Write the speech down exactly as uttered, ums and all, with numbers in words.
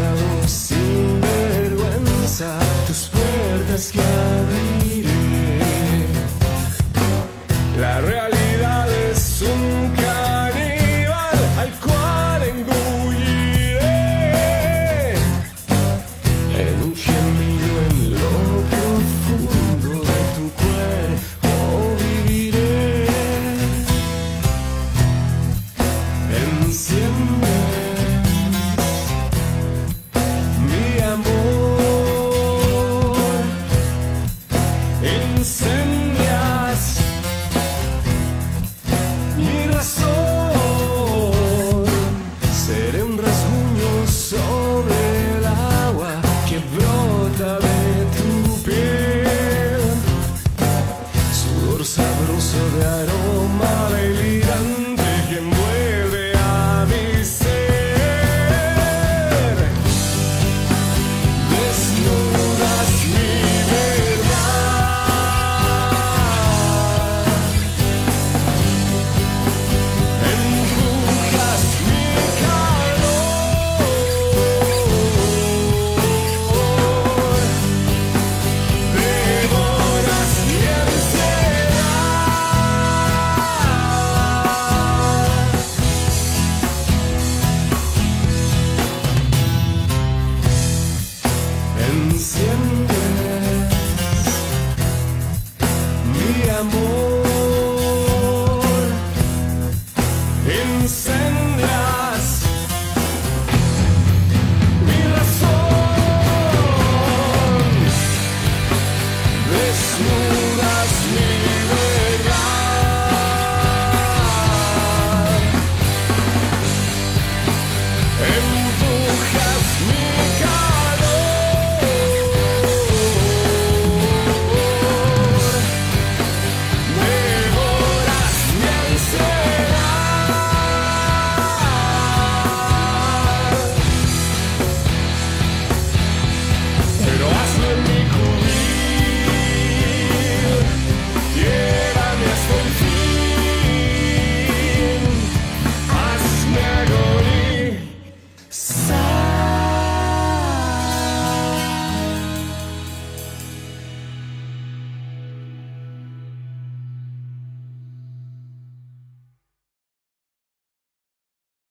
demasiado sin vergüenza, tus puertas que abriré. La realidad es un caníbal al cual engulliré. En un gemido en lo profundo de tu cuerpo viviré. Enciende mi amor, incendias mi razón. Seré un rasguño sobre el agua que brota de tu piel, sudor sabroso de aroma delirante que envuelve a mi ser. Desnudas mi verdad, empujas mi calor, devoras mi ansiedad. Enciende